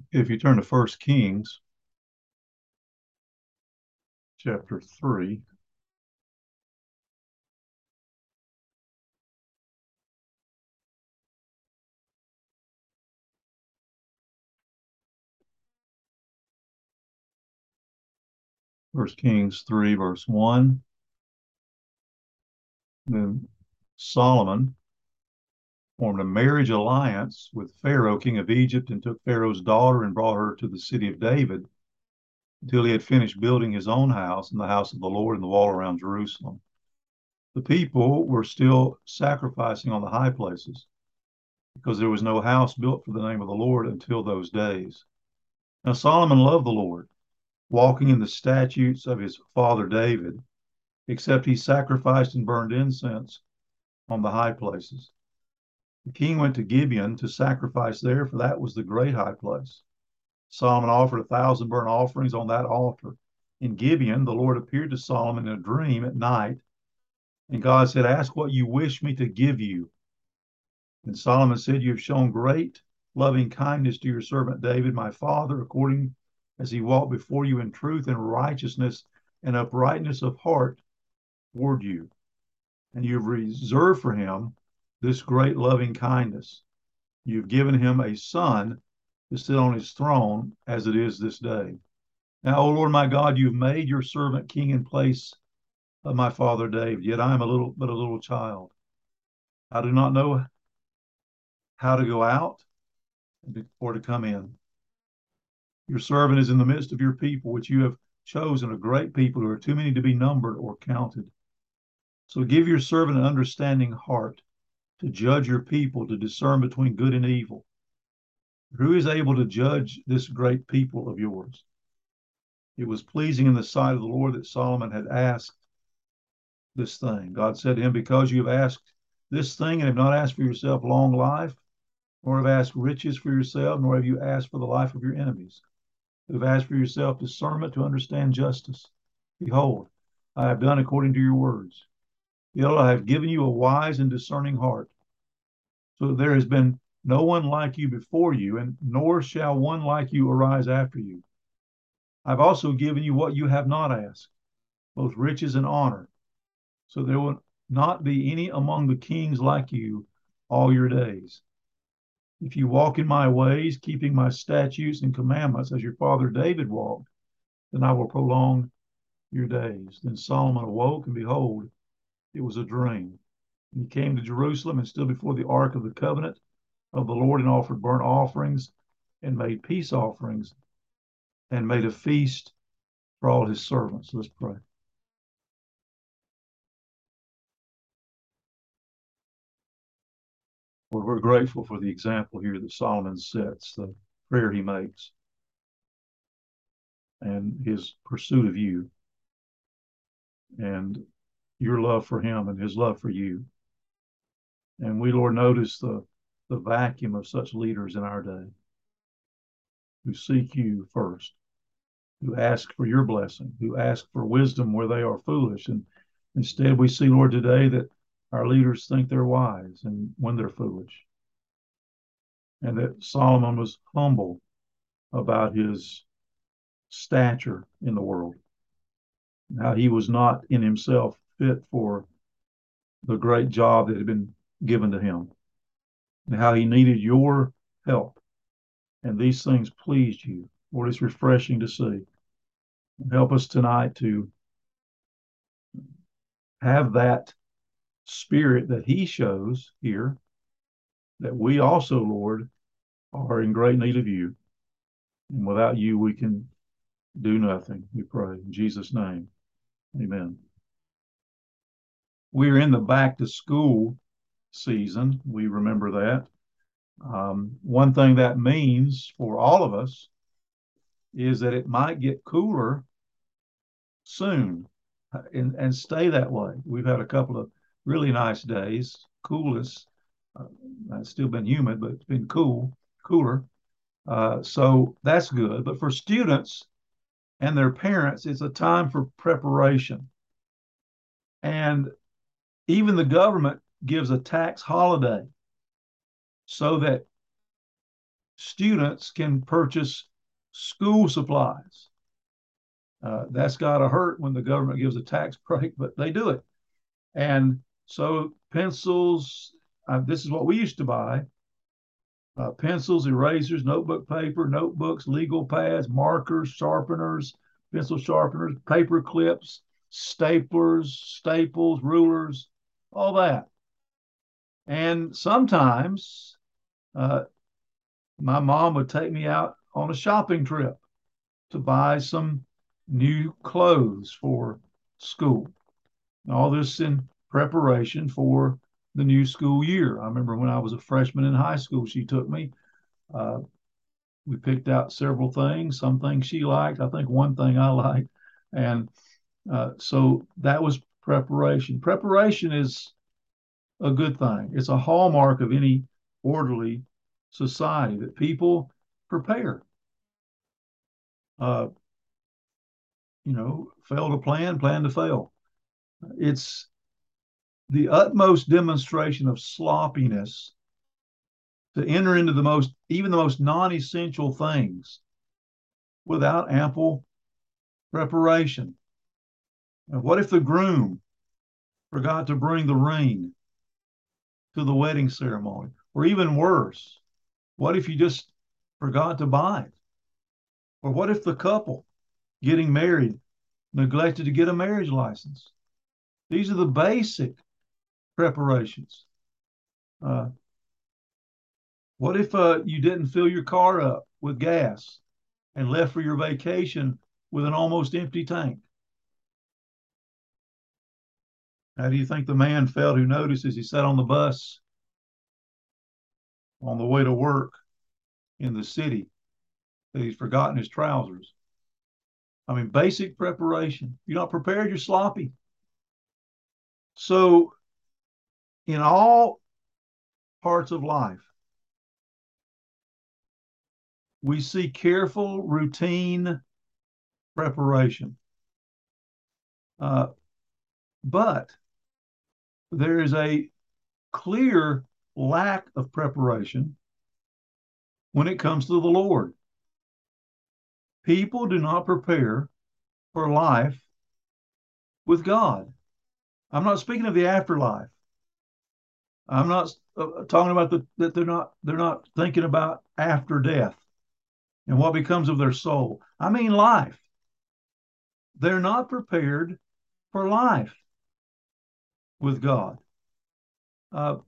If you turn to First Kings chapter 3, First Kings 3, verse 1, then Solomon formed a marriage alliance with Pharaoh, king of Egypt, and took Pharaoh's daughter and brought her to the city of David until he had finished building his own house and the house of the Lord and the wall around Jerusalem. The people were still sacrificing on the high places because there was no house built for the name of the Lord until those days. Now Solomon loved the Lord, walking in the statutes of his father David, except he sacrificed and burned incense on the high places. The king went to Gibeon to sacrifice there, for that was the great high place. Solomon offered 1,000 burnt offerings on that altar. In Gibeon, the Lord appeared to Solomon in a dream at night, and God said, "Ask what you wish me to give you." And Solomon said, "You have shown great loving kindness to your servant David, my father, according as he walked before you in truth and righteousness and uprightness of heart toward you. And you've reserved for him this great loving kindness. You've given him a son to sit on his throne as it is this day. Now, O Lord my God, you've made your servant king in place of my father David, yet I am but a little child. I do not know how to go out or to come in. Your servant is in the midst of your people, which you have chosen, a great people who are too many to be numbered or counted. So give your servant an understanding heart to judge your people, to discern between good and evil. Who is able to judge this great people of yours? It was pleasing in the sight of the Lord that Solomon had asked this thing. God said to him, "Because you have asked this thing and have not asked for yourself long life, nor have asked riches for yourself, nor have you asked for the life of your enemies, you have asked for yourself discernment to understand justice. Behold, I have done according to your words. Behold, I have given you a wise and discerning heart, so that there has been no one like you before you, and nor shall one like you arise after you. I've also given you what you have not asked, both riches and honor, so there will not be any among the kings like you all your days. If you walk in my ways, keeping my statutes and commandments as your father David walked, then I will prolong your days." Then Solomon awoke, and behold, it was a dream. And he came to Jerusalem and stood before the ark of the covenant of the Lord and offered burnt offerings and made peace offerings and made a feast for all his servants. Let's pray. Lord, we're grateful for the example here that Solomon sets, the prayer he makes, and his pursuit of you, and your love for him and his love for you. And we, Lord, notice the vacuum of such leaders in our day who seek you first, who ask for your blessing, who ask for wisdom where they are foolish. And instead, we see, Lord, today that our leaders think they're wise and when they're foolish. And that Solomon was humble about his stature in the world, how he was not in himself fit for the great job that had been given to him, and how he needed your help. And these things pleased you. Lord, it's refreshing to see. Help us tonight to have that spirit that he shows here, that we also, Lord, are in great need of you. And without you, we can do nothing. We pray in Jesus' name. Amen. We are in the back to school season. We remember that. One thing that means for all of us is that it might get cooler soon and stay that way. We've had a couple of really nice days, coolest. It's still been humid, but it's been cooler. So that's good. But for students and their parents, it's a time for preparation. And even the government gives a tax holiday so that students can purchase school supplies. That's got to hurt when the government gives a tax break, but they do it. And so pencils, this is what we used to buy: pencils, erasers, notebook paper, notebooks, legal pads, markers, sharpeners, pencil sharpeners, paper clips, staplers, staples, rulers, all that. And sometimes uh, my mom would take me out on a shopping trip to buy some new clothes for school. All this in preparation for the new school year. I remember when I was a freshman in high school, she took me. Uh, we picked out several things, some things she liked, I think one thing I liked. And so that was preparation. Preparation is a good thing. It's a hallmark of any orderly society that people prepare. Uh, fail to plan, plan to fail. It's the utmost demonstration of sloppiness to enter into even the most non-essential things without ample preparation. And what if the groom forgot to bring the ring to the wedding ceremony? Or even worse, what if you just forgot to buy it? Or what if the couple getting married neglected to get a marriage license? These are the basic preparations. Uh, what if you didn't fill your car up with gas and left for your vacation with an almost empty tank? How do you think the man felt who noticed as he sat on the bus on the way to work in the city that he's forgotten his trousers? I mean, basic preparation. You're not prepared, you're sloppy. So, in all parts of life, we see careful, routine preparation. But there is a clear lack of preparation when it comes to the Lord. People do not prepare for life with God. I'm not speaking of the afterlife. I'm not talking about that they're not thinking about after death and what becomes of their soul. I mean life. They're not prepared for life with God. Uh,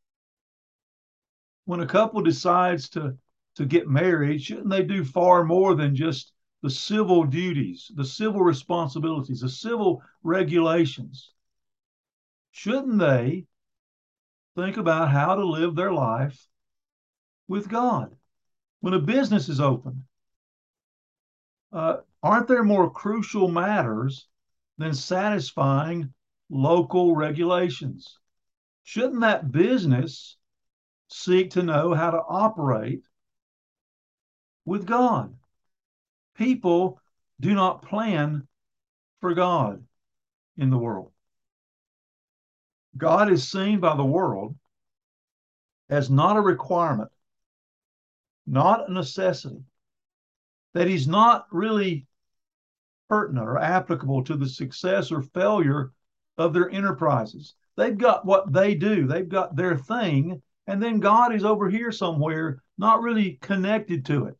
when a couple decides to get married, shouldn't they do far more than just the civil duties, the civil responsibilities, the civil regulations? Shouldn't they think about how to live their life with God? When a business is opened, aren't there more crucial matters than satisfying local regulations? Shouldn't that business seek to know how to operate with God? People do not plan for God in the world. God is seen by the world as not a requirement, not a necessity, that he's not really pertinent or applicable to the success or failure of their enterprises. They've got what they do, they've got their thing, and then God is over here somewhere, not really connected to it.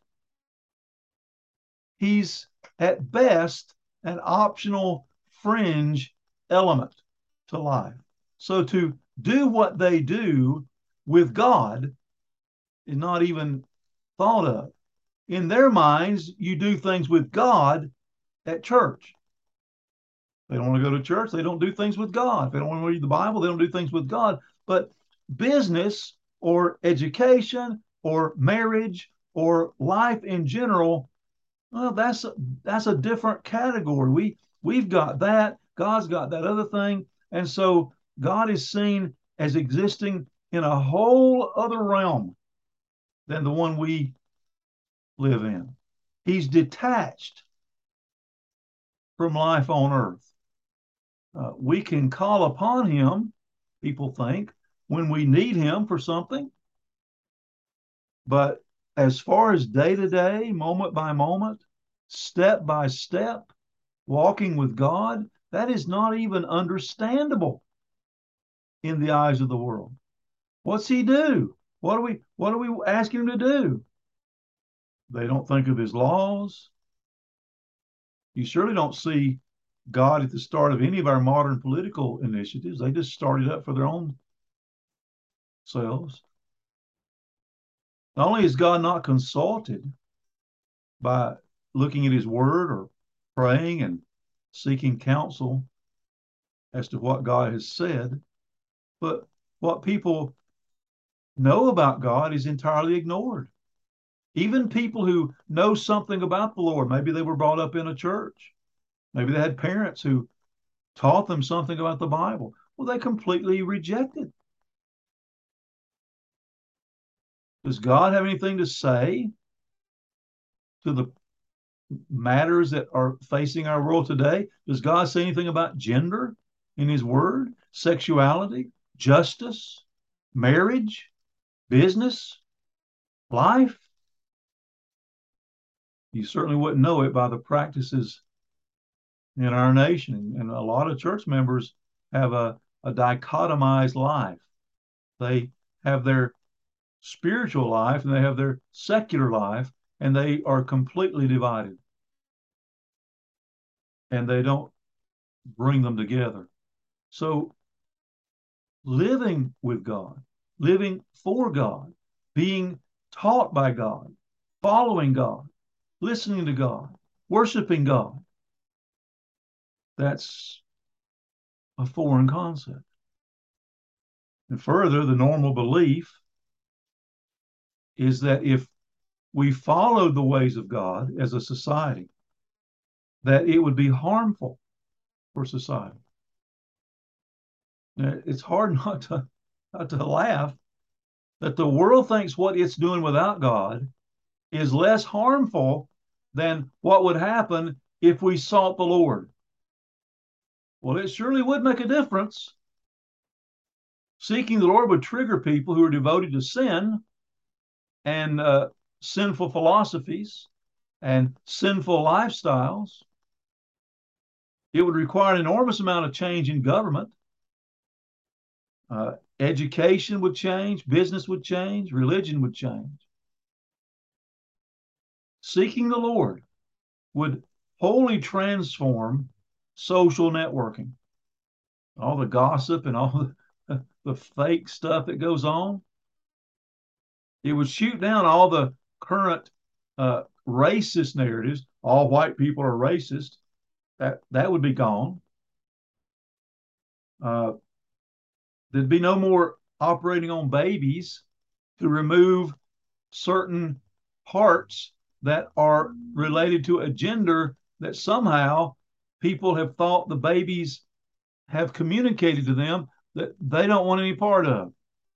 He's at best an optional fringe element to life. So to do what they do with God is not even thought of. In their minds, you do things with God at church. They don't want to go to church, they don't do things with God. If they don't want to read the Bible, they don't do things with God. But business or education or marriage or life in general, well, that's a different category. We've got that. God's got that other thing. And so God is seen as existing in a whole other realm than the one we live in. He's detached from life on earth. We can call upon him, people think, when we need him for something, but as far as day to day, moment by moment, step by step, walking with God, that is not even understandable in the eyes of the world. What's he do? What do we ask him to do? They don't think of his laws. You surely don't see God at the start of any of our modern political initiatives. They just started up for their own selves. Not only is God not consulted by looking at his word or praying and seeking counsel as to what God has said, but what people know about God is entirely ignored. Even people who know something about the Lord, maybe they were brought up in a church, maybe they had parents who taught them something about the Bible. Well, they completely reject it. Does God have anything to say to the matters that are facing our world today? Does God say anything about gender in his word, sexuality, justice, marriage, business, life? You certainly wouldn't know it by the practices in our nation. And a lot of church members have a dichotomized life. They have their spiritual life and they have their secular life, and they are completely divided. And they don't bring them together. So living with God, living for God, being taught by God, following God, listening to God, worshiping God, that's a foreign concept. And further, the normal belief is that if we followed the ways of God as a society, that it would be harmful for society. Now, it's hard not to laugh that the world thinks what it's doing without God is less harmful than what would happen if we sought the Lord. Well, it surely would make a difference. Seeking the Lord would trigger people who are devoted to sin and sinful philosophies and sinful lifestyles. It would require an enormous amount of change in government. Education would change, business would change, religion would change. Seeking the Lord would wholly transform social networking. All the gossip and all the fake stuff that goes on. It would shoot down all the current racist narratives. All white people are racist. That would be gone. Uh, there'd be no more operating on babies to remove certain parts that are related to a gender that somehow people have thought the babies have communicated to them that they don't want any part of.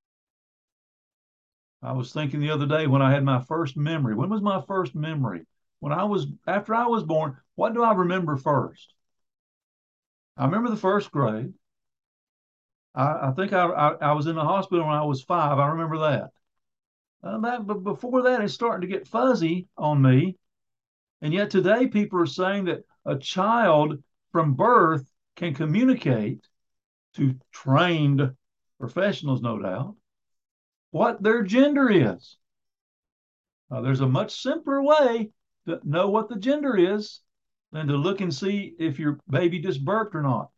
I was thinking the other day when I had my first memory. When was my first memory? After I was born, what do I remember first? I remember the first grade. I think I was in the hospital when I was 5. I remember that. But before that, it's starting to get fuzzy on me. And yet today, people are saying that a child from birth can communicate to trained professionals, no doubt, what their gender is. There's a much simpler way to know what the gender is than to look and see if your baby just burped or not.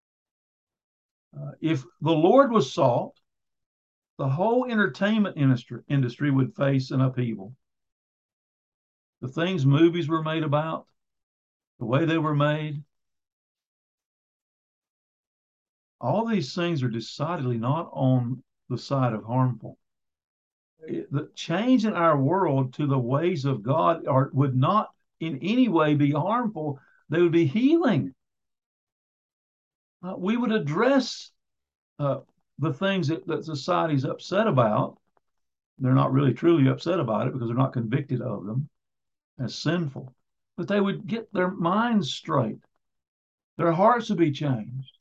If the Lord was sought, the whole entertainment industry would face an upheaval. The things movies were made about, the way they were made, all these things are decidedly not on the side of harmful. The change in our world to the ways of God would not in any way be harmful. They would be healing. We would address the things that society's upset about. They're not really truly upset about it because they're not convicted of them as sinful. But they would get their minds straight. Their hearts would be changed.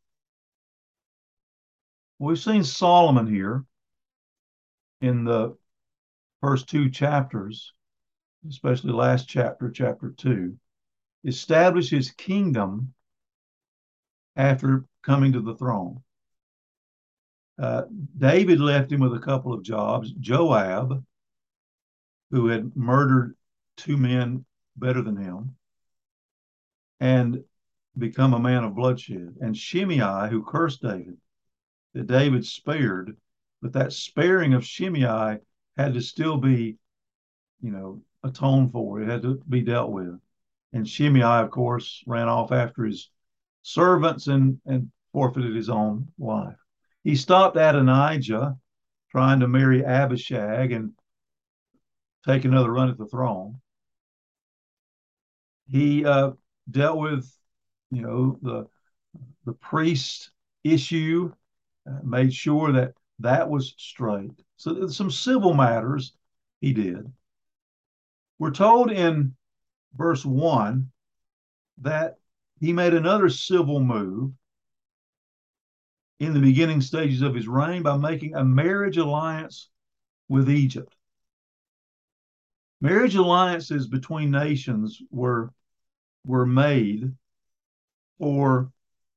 We've seen Solomon here in the first two chapters, especially last chapter, chapter 2, establish his kingdom after coming to the throne. Uh, David left him with a couple of jobs. Joab, who had murdered two men better than him and become a man of bloodshed, and Shimei, who cursed David, that David spared, but that sparing of Shimei had to still be, atoned for. It had to be dealt with. And Shimei, of course, ran off after his servants and forfeited his own life. He stopped Adonijah trying to marry Abishag and take another run at the throne. He dealt with, the priest issue, made sure that that was straight. So some civil matters he did. We're told in verse 1 that he made another civil move in the beginning stages of his reign by making a marriage alliance with Egypt. Marriage alliances between nations were made for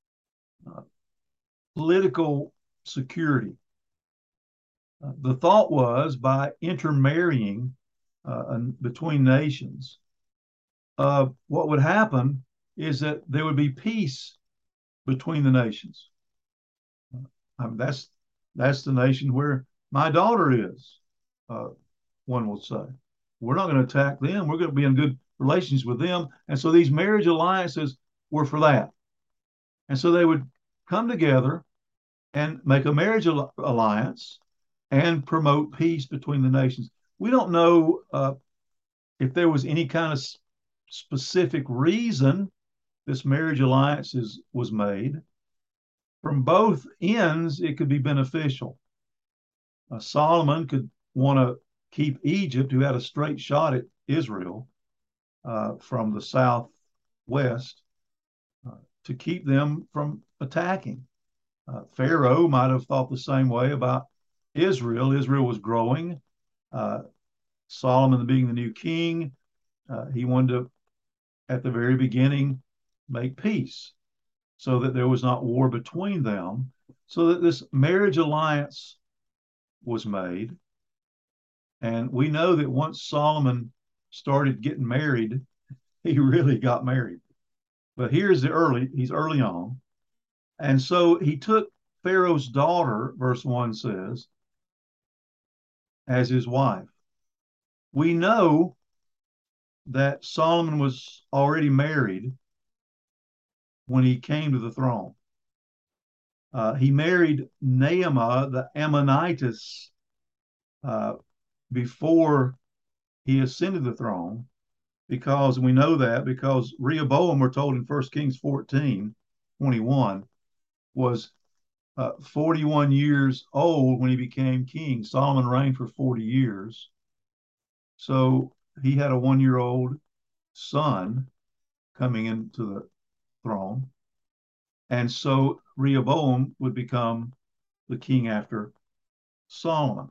political security. The thought was by intermarrying between nations, what would happen is that there would be peace between the nations. That's the nation where my daughter is. One will say, we're not going to attack them. We're going to be in good relations with them. And so these marriage alliances were for that. And so they would come together and make a marriage alliance and promote peace between the nations. We don't know if there was any kind of specific reason this marriage alliance was made. From both ends, it could be beneficial. Solomon could want to keep Egypt, who had a straight shot at Israel from the southwest, to keep them from attacking. Pharaoh might have thought the same way about Israel. Israel was growing. Solomon being the new king, he wanted to, at the very beginning, make peace so that there was not war between them, so that this marriage alliance was made. And we know that once Solomon started getting married, he really got married. But he's early on. And so he took Pharaoh's daughter, verse 1 says, as his wife. We know that Solomon was already married when he came to the throne. He married Naamah, the Ammonitess, before he ascended the throne, because we know that because Rehoboam, we're told in 1 Kings 14:21, was 41 years old when he became king. Solomon reigned for 40 years. So he had a 1-year-old son coming into the throne. And so Rehoboam would become the king after Solomon.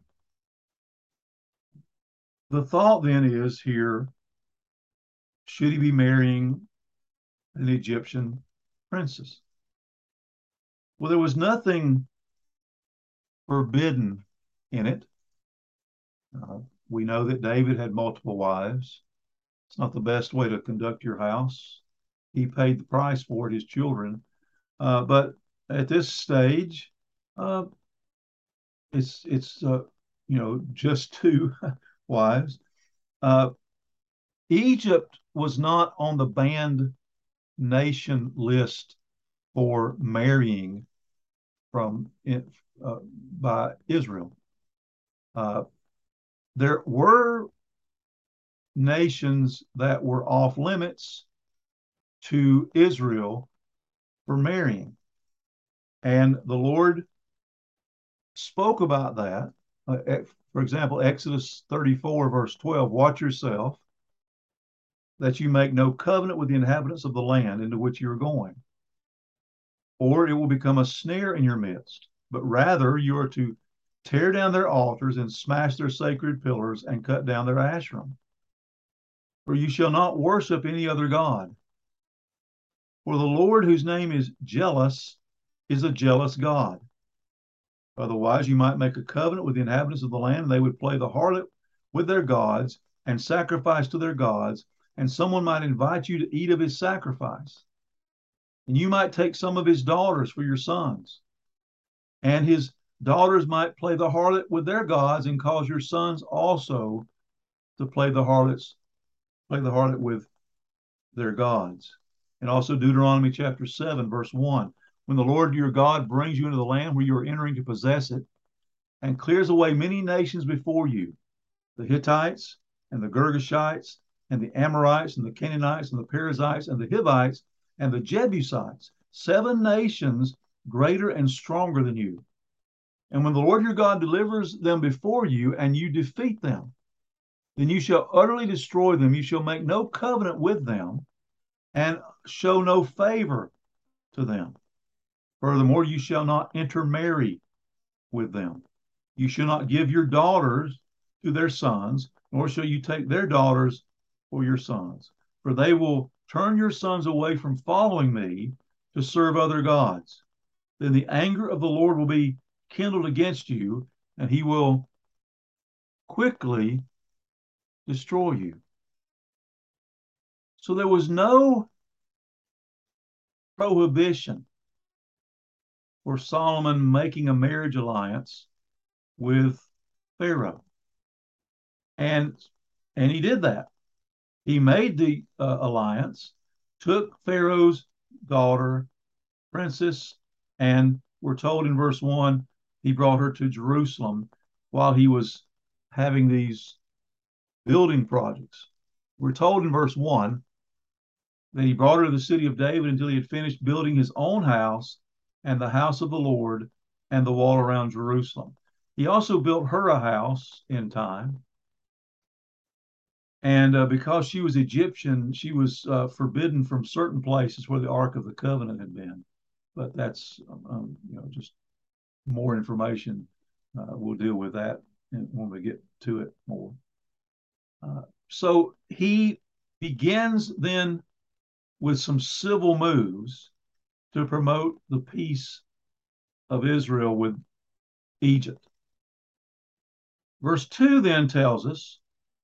The thought then is here, should he be marrying an Egyptian princess? Well, there was nothing forbidden in it. We know that David had multiple wives. It's not the best way to conduct your house. He paid the price for it, his children. But at this stage, it's just two wives. Egypt was not on the banned nation list for marrying by Israel. There were nations that were off limits to Israel for marrying. And the Lord spoke about that. For example, Exodus 34, verse 12, watch yourself that you make no covenant with the inhabitants of the land into which you are going, or it will become a snare in your midst. But rather you are to tear down their altars and smash their sacred pillars and cut down their Asherim. For you shall not worship any other God. For the Lord, whose name is jealous, is a jealous God. Otherwise, you might make a covenant with the inhabitants of the land, and they would play the harlot with their gods and sacrifice to their gods, and someone might invite you to eat of his sacrifice. And you might take some of his daughters for your sons, and his daughters might play the harlot with their gods, and cause your sons also to play the harlot with their gods. And also Deuteronomy chapter 7, verse 1. When the Lord your God brings you into the land where you are entering to possess it, and clears away many nations before you, the Hittites and the Girgashites and the Amorites and the Canaanites and the Perizzites and the Hivites and the Jebusites, 7 nations greater and stronger than you. And when the Lord your God delivers them before you and you defeat them, then you shall utterly destroy them. You shall make no covenant with them and show no favor to them. Furthermore, you shall not intermarry with them. You shall not give your daughters to their sons, nor shall you take their daughters for your sons, for they will turn your sons away from following me to serve other gods. Then the anger of the Lord will be kindled against you, and he will quickly destroy you. So there was no prohibition for Solomon making a marriage alliance with Pharaoh. And he did that. He made the alliance, took Pharaoh's daughter, princess, and we're told in verse 1, he brought her to Jerusalem while he was having these building projects. We're told in verse 1 that he brought her to the city of David until he had finished building his own house and the house of the Lord and the wall around Jerusalem. He also built her a house in time. And because she was Egyptian, she was forbidden from certain places where the Ark of the Covenant had been. But that's just more information. We'll deal with that when we get to it more. So he begins then with some civil moves to promote the peace of Israel with Egypt. Verse 2 then tells us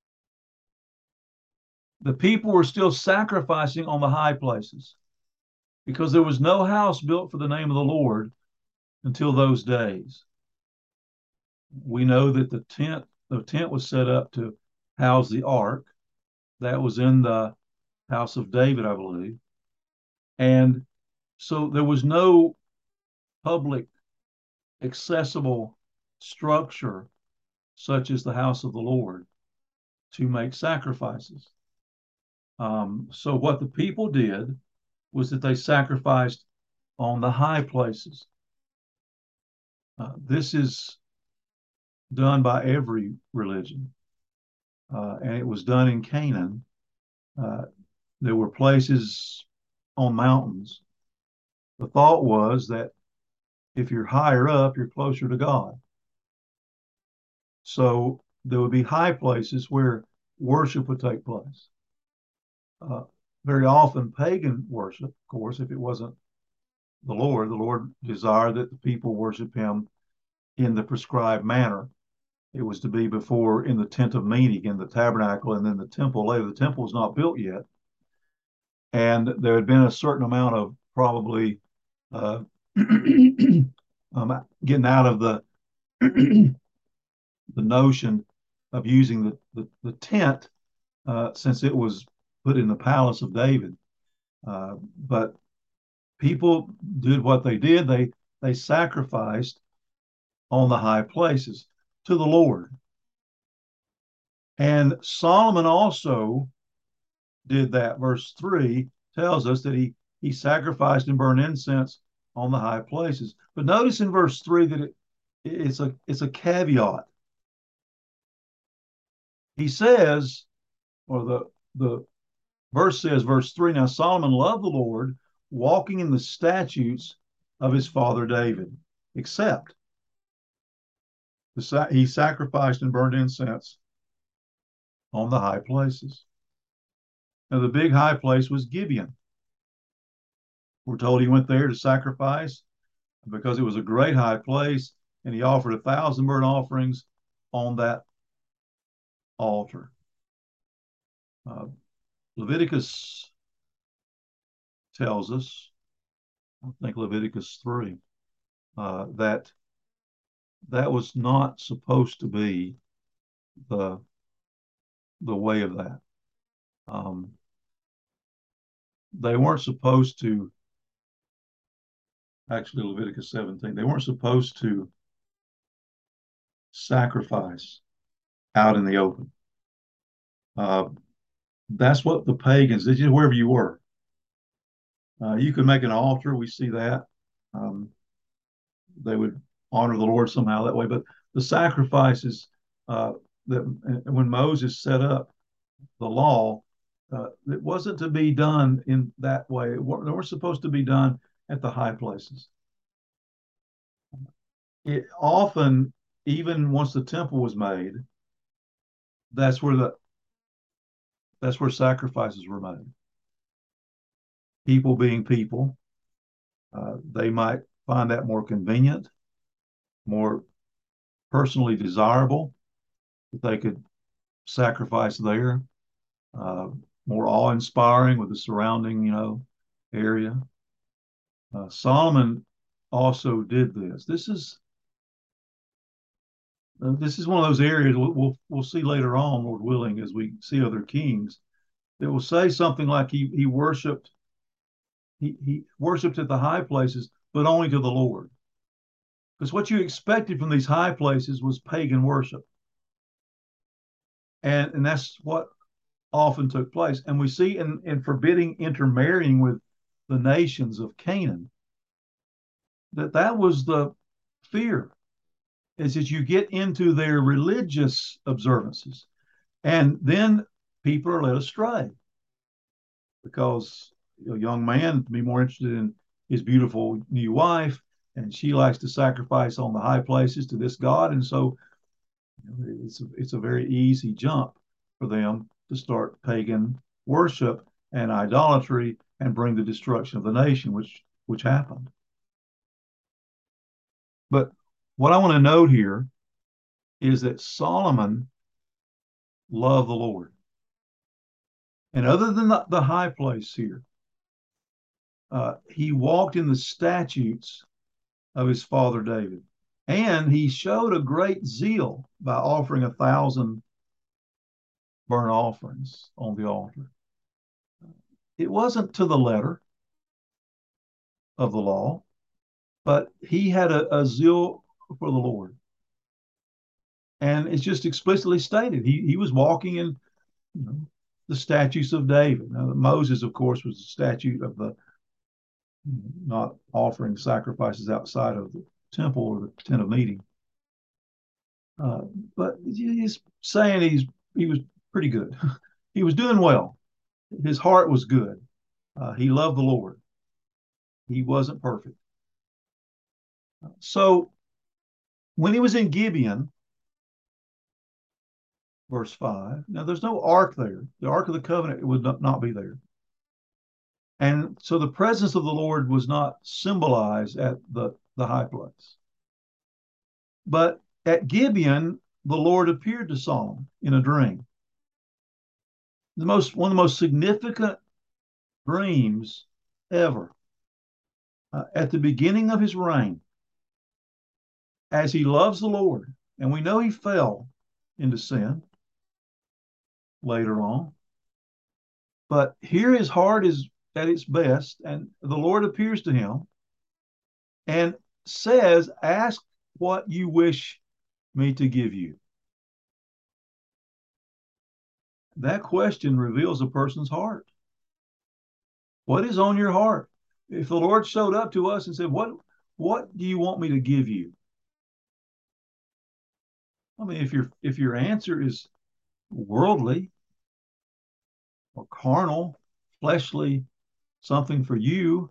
the people were still sacrificing on the high places because there was no house built for the name of the Lord until those days. We know that the tent was set up to house the ark. That was in the house of David, I believe. And so there was no public accessible structure such as the house of the Lord to make sacrifices. So what the people did was that they sacrificed on the high places. This is done by every religion, and it was done in Canaan. There were places on mountains. The thought was that if you're higher up, you're closer to God. So there would be high places where worship would take place. Very often pagan worship, of course, if it wasn't the Lord desired that the people worship him in the prescribed manner. It was to be before in the tent of meeting, in the tabernacle, and then the temple later. The temple was not built yet. And there had been a certain amount of probably getting out of the the notion of using the tent since it was put in the palace of David. But people did what they did. They sacrificed on the high places to the Lord. And Solomon also did that. Verse 3 tells us that he sacrificed and burned incense on the high places. But notice in verse 3 that it's a caveat. He says, or the verse says, verse 3, now Solomon loved the Lord, walking in the statutes of his father David, except He sacrificed and burned incense on the high places. Now, the big high place was Gibeon. We're told he went there to sacrifice because it was a great high place, and he offered 1,000 burnt offerings on that altar. Leviticus tells us, I think Leviticus 3, that that was not supposed to be the way of that. They weren't supposed to, actually Leviticus 17, they weren't supposed to sacrifice out in the open. That's what the pagans did, wherever you were. You could make an altar. We see that. They would honor the Lord somehow that way. But the sacrifices that when Moses set up the law, it wasn't to be done in that way. They were supposed to be done at the high places. It often, even once the temple was made, that's where sacrifices were made. People being people, they might find that more convenient, more personally desirable, that they could sacrifice there, more awe-inspiring with the surrounding, area. Solomon also did this. This is one of those areas we'll see later on, Lord willing, as we see other kings. It will say something like he worshipped at the high places, but only to the Lord. Because what you expected from these high places was pagan worship. And that's what often took place. And we see in forbidding intermarrying with the nations of Canaan, that was the fear, is that you get into their religious observances. And then people are led astray because a young man can be more interested in his beautiful new wife, and she likes to sacrifice on the high places to this God. And so it's a very easy jump for them to start pagan worship and idolatry and bring the destruction of the nation, which happened. But what I want to note here is that Solomon loved the Lord. And other than the high place here, he walked in the statutes of his father David. And he showed a great zeal by offering 1,000 burnt offerings on the altar. It wasn't to the letter of the law, but he had a zeal for the Lord. And it's just explicitly stated. He was walking in the statutes of David. Now, Moses, of course, was the statute of the not offering sacrifices outside of the temple or the tent of meeting. But he's saying he was pretty good. He was doing well. His heart was good. He loved the Lord. He wasn't perfect. So when he was in Gibeon, verse 5, now there's no ark there. The Ark of the Covenant would not be there. And so the presence of the Lord was not symbolized at the high place. But at Gibeon, the Lord appeared to Solomon in a dream. One of the most significant dreams ever. At the beginning of his reign, as he loves the Lord, and we know he fell into sin later on, but here his heart is at its best, and the Lord appears to him and says, "Ask what you wish me to give you." That question reveals a person's heart. What is on your heart? If the Lord showed up to us and said, what do you want me to give you? I mean, if your answer is worldly or carnal, fleshly, something for you,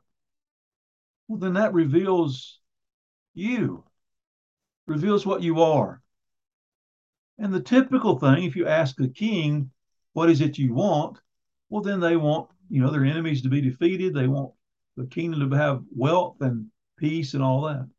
well, then that reveals you, reveals what you are. And the typical thing, if you ask a king, what is it you want? Well, then they want, their enemies to be defeated. They want the kingdom to have wealth and peace and all that.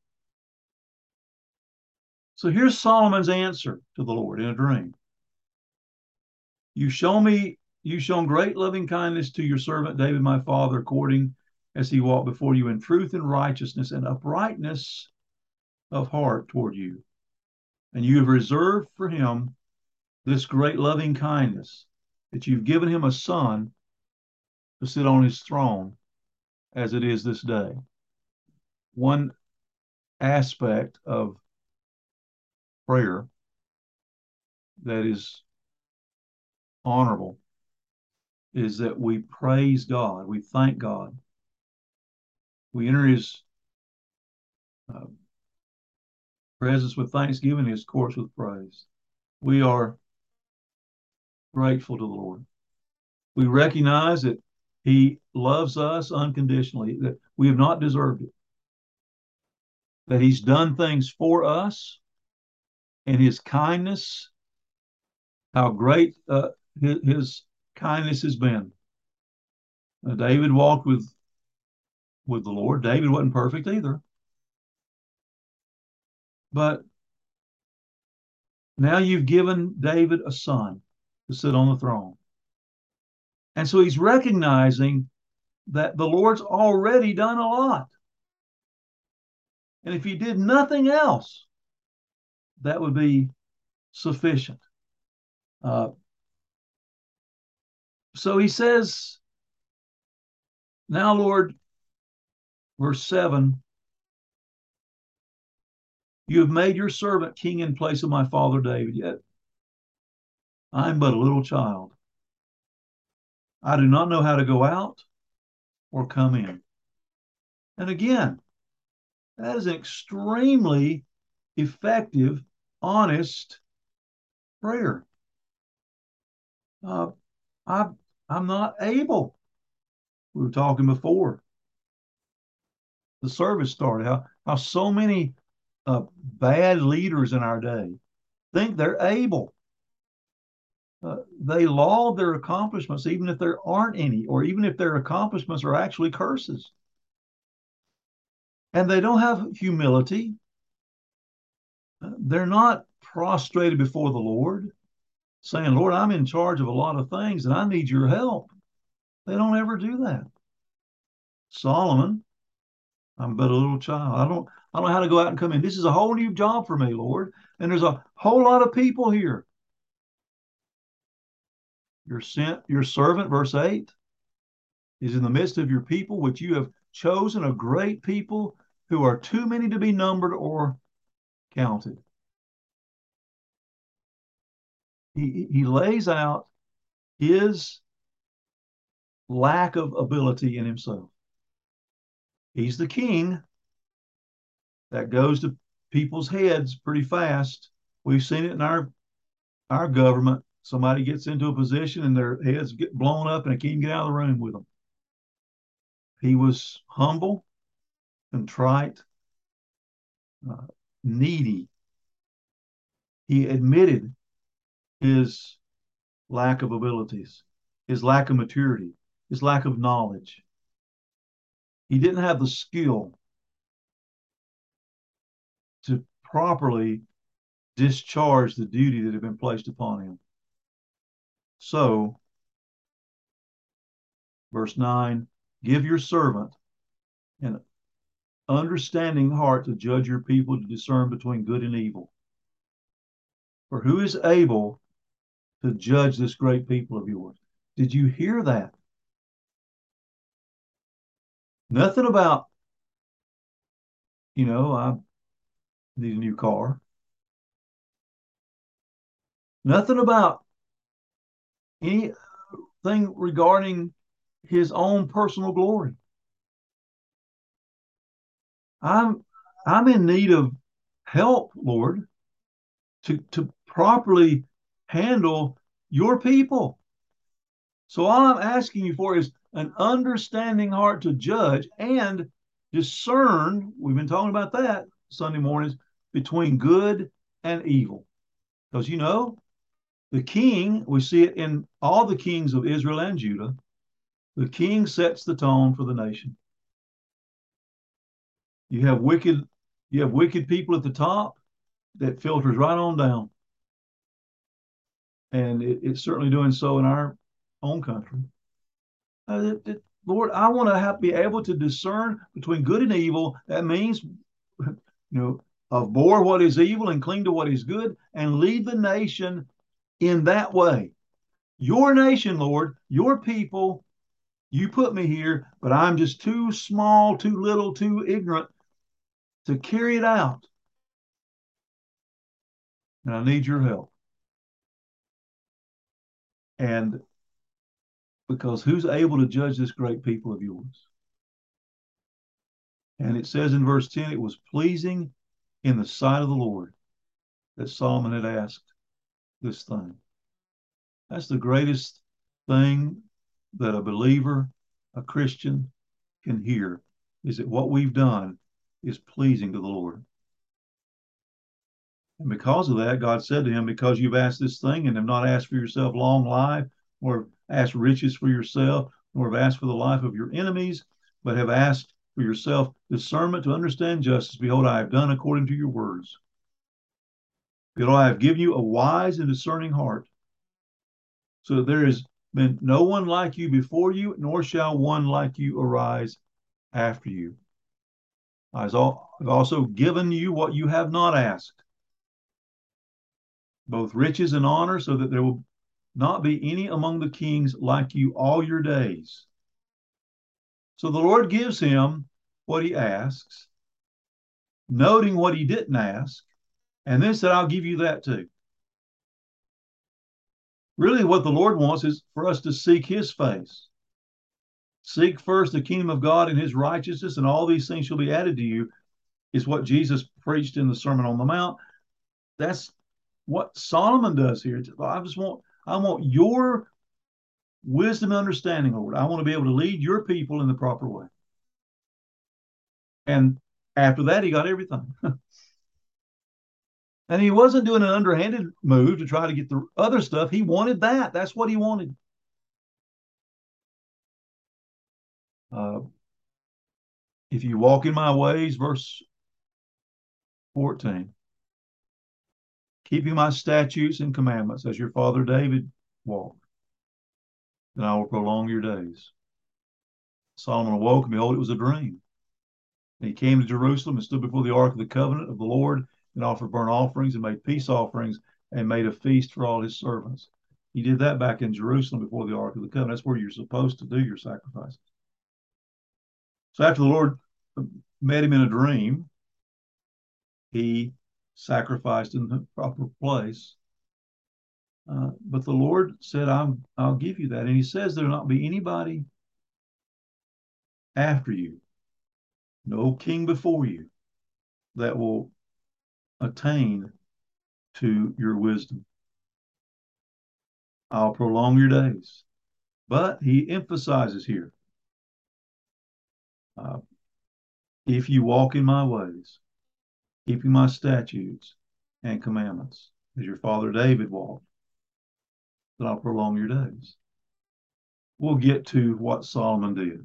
So here's Solomon's answer to the Lord in a dream. You've shown great loving kindness to your servant David, my father, according as he walked before you in truth and righteousness and uprightness of heart toward you. And you have reserved for him this great loving kindness, that you've given him a son to sit on his throne as it is this day. One aspect of prayer that is honorable is that we praise God, we thank God, we enter his uh, presence with thanksgiving, his courts with praise. We are grateful to the Lord. We recognize that he loves us unconditionally, that we have not deserved it, that he's done things for us, and his kindness, how great his kindness has been. David walked with the Lord. David wasn't perfect either. But now you've given David a son to sit on the throne. And so he's recognizing that the Lord's already done a lot. And if he did nothing else, that would be sufficient. So he says, now, Lord, verse 7, you have made your servant king in place of my father David, yet I'm but a little child. I do not know how to go out or come in. And again, that is an extremely effective, honest prayer. Uh, I'm not able. We were talking before the service started, how so many bad leaders in our day think they're able. They laud their accomplishments, even if there aren't any, or even if their accomplishments are actually curses. And they don't have humility. They're not prostrated before the Lord, saying, Lord, I'm in charge of a lot of things and I need your help. They don't ever do that. Solomon, I'm but a little child. I don't know how to go out and come in. This is a whole new job for me, Lord. And there's a whole lot of people here. Your servant, verse 8, is in the midst of your people, which you have chosen, a great people who are too many to be numbered or counted. He lays out his lack of ability in himself. He's the king. That goes to people's heads pretty fast. We've seen it in our government. Somebody gets into a position and their heads get blown up and they can't get out of the room with them. He was humble, contrite, needy. He admitted his lack of abilities, his lack of maturity, his lack of knowledge. He didn't have the skill to properly discharge the duty that had been placed upon him. So, verse 9, give your servant an understanding heart to judge your people, to discern between good and evil. For who is able to judge this great people of yours? Did you hear that? Nothing about, I need a new car. Nothing about anything regarding his own personal glory. I'm in need of help, Lord, to properly handle your people. So all I'm asking you for is an understanding heart to judge and discern. We've been talking about that Sunday mornings, between good and evil. Because the king, we see it in all the kings of Israel and Judah, the king sets the tone for the nation. You have wicked people at the top that filters right on down. And it's certainly doing so in our own country. Lord, I want to be able to discern between good and evil. That means, abhor what is evil and cling to what is good, and lead the nation in that way. Your nation, Lord, your people, you put me here, but I'm just too small, too little, too ignorant to carry it out. And I need your help. And because who's able to judge this great people of yours? And it says in verse 10, it was pleasing in the sight of the Lord that Solomon had asked this thing. That's the greatest thing that a believer, a Christian, can hear, is that what we've done is pleasing to the Lord. And because of that, God said to him, because you've asked this thing and have not asked for yourself long life, or asked riches for yourself, nor have asked for the life of your enemies, but have asked for yourself discernment to understand justice, behold, I have done according to your words. Behold, I have given you a wise and discerning heart, so that there has been no one like you before you, nor shall one like you arise after you. I've also given you what you have not asked, both riches and honor, so that there will not be any among the kings like you all your days. So the Lord gives him what he asks, noting what he didn't ask, and then said, I'll give you that too. Really, what the Lord wants is for us to seek his face. Seek first the kingdom of God and his righteousness, and all these things shall be added to you, is what Jesus preached in the Sermon on the Mount. That's what Solomon does here. I want your wisdom and understanding, Lord. I want to be able to lead your people in the proper way. And after that, he got everything. And he wasn't doing an underhanded move to try to get the other stuff. He wanted that. That's what he wanted. If you walk in my ways, verse 14, keeping my statutes and commandments as your father David walked, then I will prolong your days. Solomon awoke, and behold, it was a dream. And he came to Jerusalem and stood before the ark of the covenant of the Lord and offered burnt offerings and made peace offerings and made a feast for all his servants. He did that back in Jerusalem before the ark of the covenant. That's where you're supposed to do your sacrifices. So after the Lord met him in a dream, he sacrificed in the proper place. But the Lord said, I'll give you that. And he says there'll not be anybody after you, no king before you, that will attain to your wisdom. I'll prolong your days. But he emphasizes here, if you walk in my ways, keeping my statutes and commandments, as your father David walked, then I'll prolong your days. We'll get to what Solomon did.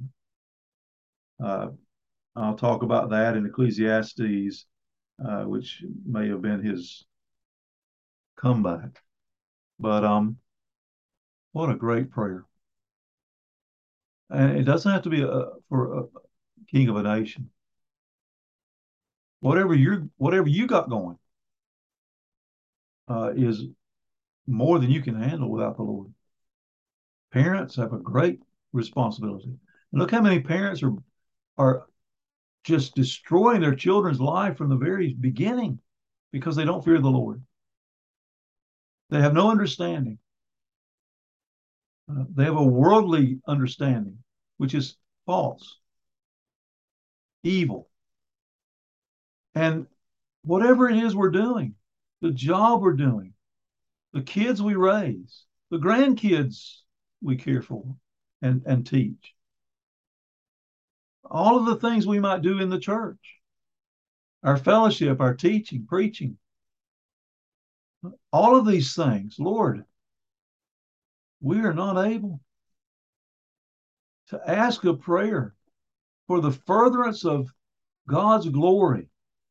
I'll talk about that in Ecclesiastes, which may have been his comeback. But what a great prayer. And it doesn't have to be for a king of a nation. Whatever you got going is more than you can handle without the Lord. Parents have a great responsibility. And look how many parents are just destroying their children's life from the very beginning because they don't fear the Lord. They have no understanding. They have a worldly understanding, which is false, evil. And whatever it is we're doing, the job we're doing, the kids we raise, the grandkids we care for and teach, all of the things we might do in the church, our fellowship, our teaching, preaching, All of these things, Lord, we are not able to ask a prayer for the furtherance of God's glory.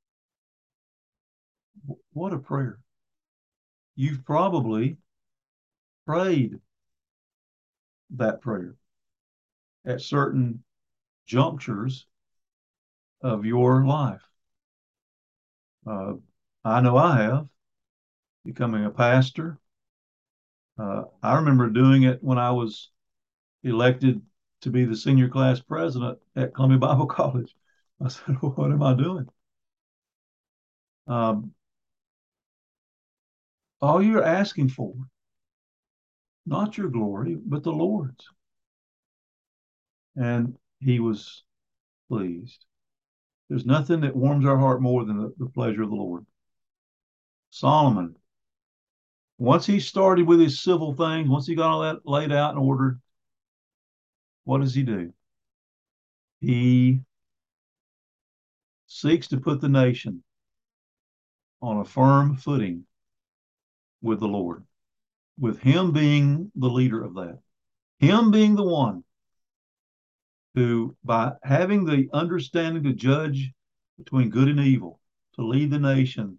What a prayer. You've probably prayed that prayer at certain junctures of your life. I know I have, becoming a pastor. I remember doing it when I was elected to be the senior class president at Columbia Bible College. I said, well, what am I doing? Um, all you're asking for, not your glory, but the Lord's. And he was pleased. There's nothing that warms our heart more than the pleasure of the Lord. Solomon, once he started with his civil things, once he got all that laid out and ordered, what does he do? He seeks to put the nation on a firm footing with the Lord, with him being the leader of that, him being the one who, by having the understanding to judge between good and evil, to lead the nation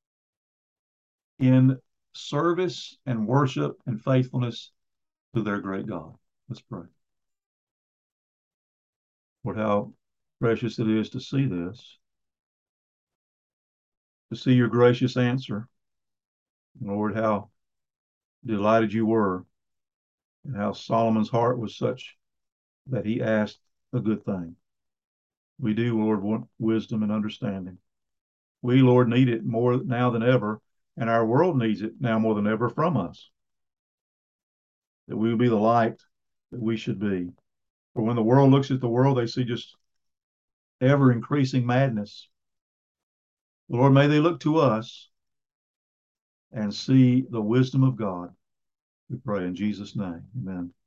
in service and worship and faithfulness to their great God. Let's pray. Lord, how precious it is to see this, to see your gracious answer. Lord, how delighted you were, and how Solomon's heart was such that he asked a good thing. We do, Lord, want wisdom and understanding. We, Lord, need it more now than ever, and our world needs it now more than ever from us. That we will be the light that we should be. For when the world looks at the world, they see just ever increasing madness. Lord, may they look to us and see the wisdom of God. We pray in Jesus' name. Amen.